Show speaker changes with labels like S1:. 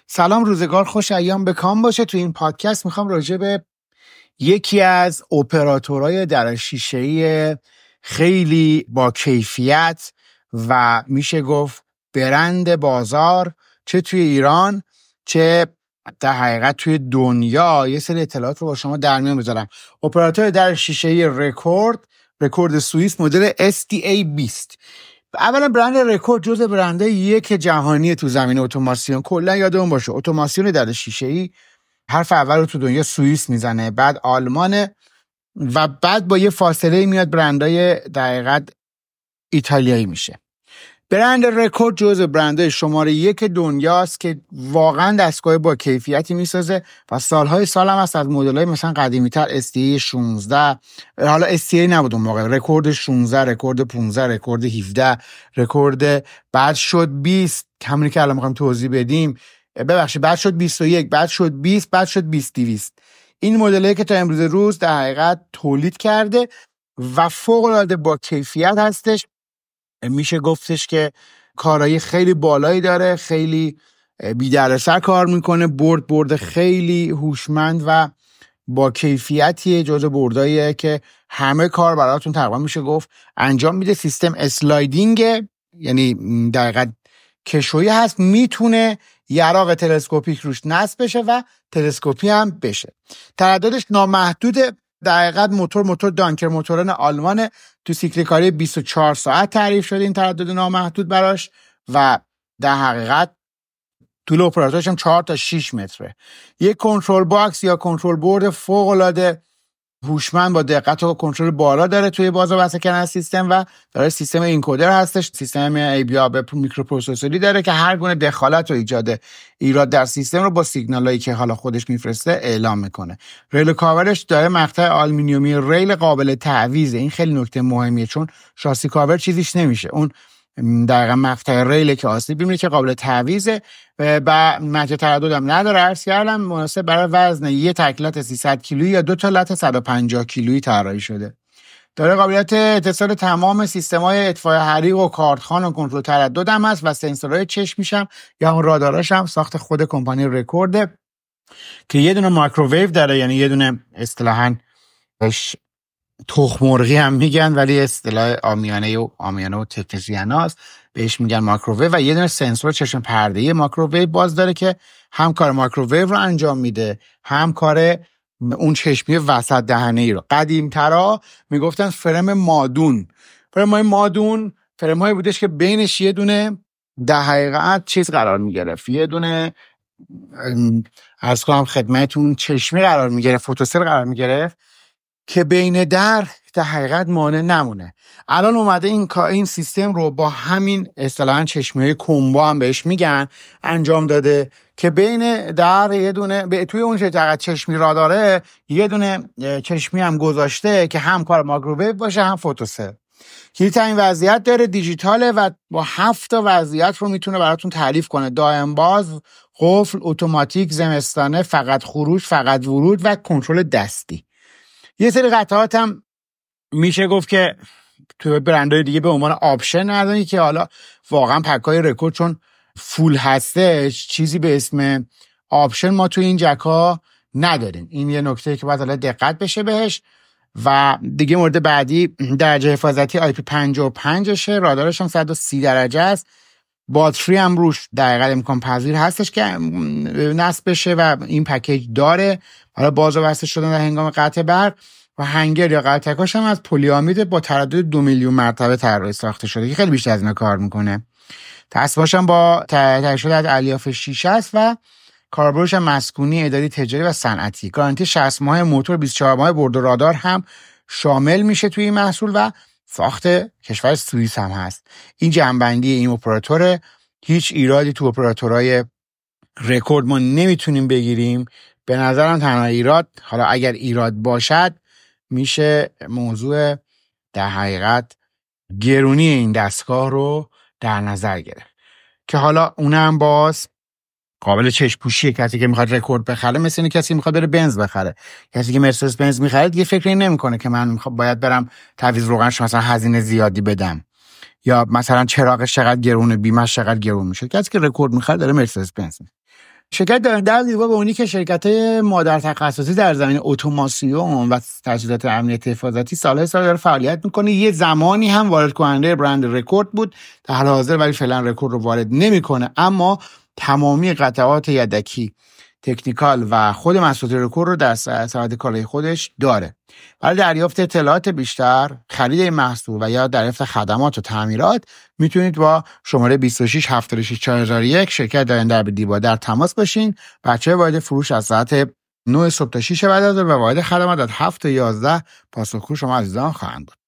S1: سلام، روزگار خوش، ایام به کام باشه. تو این پادکست میخوام راجع به یکی از اپراتورهای در شیشه‌ای خیلی با کیفیت و میشه گفت برند بازار، چه توی ایران چه در حقیقت توی دنیا، یه سری اطلاعات رو با شما در میون بذارم. اپراتور در شیشه‌ای رکورد سوئیس مدل STA20. اولا برند رکورد جزء برندهای یک جهانی تو زمینه اتوماسیون. کلا یادمون باشه اتوماسیون در شیشه‌ای حرف اول رو تو دنیا سوئیس میزنه، بعد آلمانه و بعد با یه فاصله میاد برندهای در حقیقت ایتالیایی میشه. برند رکورد جزء برندهای شماره یک دنیاست که واقعا دستگاه با کیفیتی میسازه و سالهای سال هم هست از مدل‌های مثلا قدیمی‌تر STA 16، حالا STA نبود اون موقع، رکورد 16، رکورد 15، رکورد 17، رکورد بعد شد 20، همونی که الان می‌خوام توضیح بدیم، ببخشید بعد شد 21، بعد شد 20، بعد شد 200. این مدل‌هایی که تا امروز روز در حقیقت تولید کرده و فوق‌العاده با کیفیت هستش. میشه گفتش که کارایی خیلی بالایی داره، خیلی بی‌دردسر کار میکنه، برد خیلی هوشمند و با کیفیتیه، جزو برداییه که همه کار براتون تقریبا میشه گفت انجام میده. سیستم اسلایدینگ، یعنی دقیقاً کشویی هست، میتونه یراق تلسکوپیک روش نصب بشه و تلسکوپی هم بشه. ترددش نامحدوده. در حقیقت موتور دانکر موتورن آلمانه، تو سیکل 24 ساعت تعریف شده این تردد نامحدود براش و در حقیقت طول اپراتورش هم 4 تا 6 متره. یک کنترل باکس یا کنترل بورد فوق العاده هوشمند با دقت و کنترل بالا داره توی باز و بسته کردن سیستم و داره سیستم اینکودر هستش، سیستم ABA میکروپروسسوری داره که هر گونه دخالت و ایراد در سیستم رو با سیگنالایی که حالا خودش میفرسته اعلام میکنه. ریل کاورش داره مقطع آلومینیومی ریل قابل تعویضه. این خیلی نکته مهمیه چون شاسی کاور چیزیش نمیشه، اون دقیقاً مقطع ریل که آسیب میبینه که قابل تعویضه و مجه تردد هم نداره. عرض کردم مناسب برای وزن یه تک لات 300 کیلویی یا 2 تا لات 150 کیلویی طراحی شده. داره قابلیت اتصال تمام سیستم‌های اطفای حریق و کارتخوان و کنترل تردد هم هست و سنسورهای چشمیش هم یا اون راداراش هم ساخت خود کمپانی رکورد که یه دونه مایکروویو داره، یعنی یه دونه اصطلاحاً تخم مرغی هم میگن ولی اصطلاح عامیانه و تکنسیاناست، بهش میگن مایکروویو، و یه دونه سنسور چشم پرده‌ای مایکروویو باز داره که هم کار مایکروویو رو انجام میده هم کار اون چشمی وسط دهنه‌ای رو. قدیم‌ترا میگفتن فرم مادون. فرم‌های بودش که بینش یه دونه در حقیقت چیز قرار میگرفت، یه دونه عرض کنم خدمتتون چشمی قرار میگرفت، فوتوسل قرار میگرفت که بین در حقیقت مانع نمونه. الان اومده این سیستم رو با همین اصطلاحاً چشمی‌های کومبو هم بهش میگن انجام داده که بین در یه دونه توی اون چشمی راداره یه دونه چشمی هم گذاشته که هم کار مایکروویو باشه هم فوتوسل. کلیت این وضعیت داره، دیجیتاله و با 7 تا وضعیت رو میتونه براتون تعریف کنه: دائم باز، قفل، اتوماتیک، زمستانه، فقط خروج، فقط ورود و کنترل دستی. یه سری قطعات هم میشه گفت که تو برندهای دیگه به عنوان آپشن نداری که حالا واقعا پکای رکورد چون فول هستش چیزی به اسم آپشن ما تو این جکا نداریم. این یه نکته که باید حالا دقت بشه بهش. و دیگه مورد بعدی درجه حفاظتی IP55شه، رادارش هم 130 درجه است، باتری هم روش دقیقاً امکان پذیر هستش که نصب بشه و این پکیج داره. حالا باز و بسته شدن در هنگام قطع برق و هنگر یا قطعکاش هم از پلیامید با تردد 2 میلیون مرتبه طراحی ساخته شده که خیلی بیشتر از اینا کار میکنه. دستباش هم با تهیه شده از الیاف شیشه است و کاربردش هم مسکونی، اداری، تجاری و صنعتی. گارانتی 60 ماه موتور، 24 ماه برد و رادار هم شامل میشه توی این محصول و ساخت کشور سوئیس هم هست. این جنبندی این اپراتور. هیچ ایرادی تو اپراتورهای رکورد ما نمیتونیم بگیریم. به نظرم تنها ایراد، حالا اگر ایراد باشد، میشه موضوع در حقیقت گرونی این دستگاه رو در نظر گرفت که حالا اونم باز قابل چشم پوشیه. کسی که میخواد رکورد بخره مثل اینه کسی میخواد بره بنز بخره. کسی که مرسدس بنز میخره دیگه فکر نمیکنه که من باید برم تعویض روغنش مثلا هزینه زیادی بدم یا مثلا چراغش چقدر گرونه، بیمه‌اش چقدر گرون میشه. کسی که رکورد میخره داره مرسدس بنز. شرکت داینده دیوا به اونی که شرکت‌های مادر تخصصی در زمینه اتوماسیون و تجهیزات امنیت حفاظتی سال داره فعالیت میکنه. یه زمانی هم وارد کننده برند رکورد بود، در حال حاضر ولی فعلا رکورد رو وارد نمیکنه، اما تمامی قطعات یدکی، تکنیکال و خود محصولات رکورد رو در سبد کالای خودش داره. برای دریافت اطلاعات بیشتر، خرید این محصول و یا دریافت خدمات و تعمیرات میتونید با شماره 26 76 4001 شرکت داینده دیوا در تماس باشین. بچه‌ها وارد فروش از ساعت 9 صبح تا 6 بعد از ظهر و وارد خدمات از 7 تا 11 پاسخگو شما عزیزان خواهند بود.